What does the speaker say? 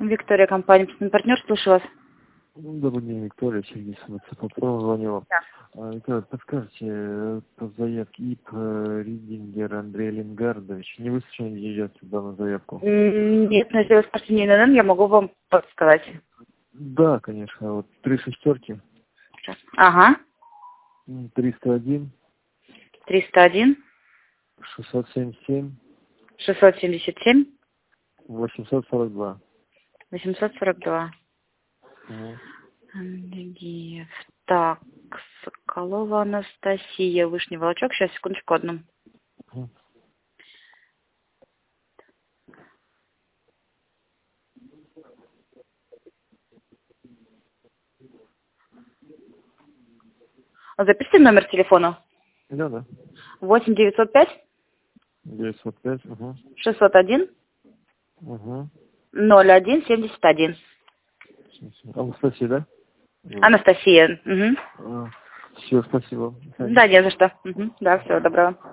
Виктория, компания «Партнер», слушаю вас. Добрый день, Виктория, Сергей Сапопров звонила. Да. Виктория, подскажите, по заявке ИП Ридингер Андрей Ленгардович, не вы случайно идете данную заявку? Нет, но если вы спрашиваете не ННН, я могу вам подсказать. Да, конечно, вот 3 шестерки, Сейчас. Ага. 301, 301, 677, 677, 842. 842. Мгм. Андреев. Так, Соколова Анастасия, Вышний Волочок. Сейчас, секундочку, одну. Мгм. Запишите номер телефона. Да. 8 905 905, угу. 601 Угу. 01 71. Анастасия, да? Анастасия. Угу. Все, спасибо. Да, не за что. Угу. Да, всего доброго.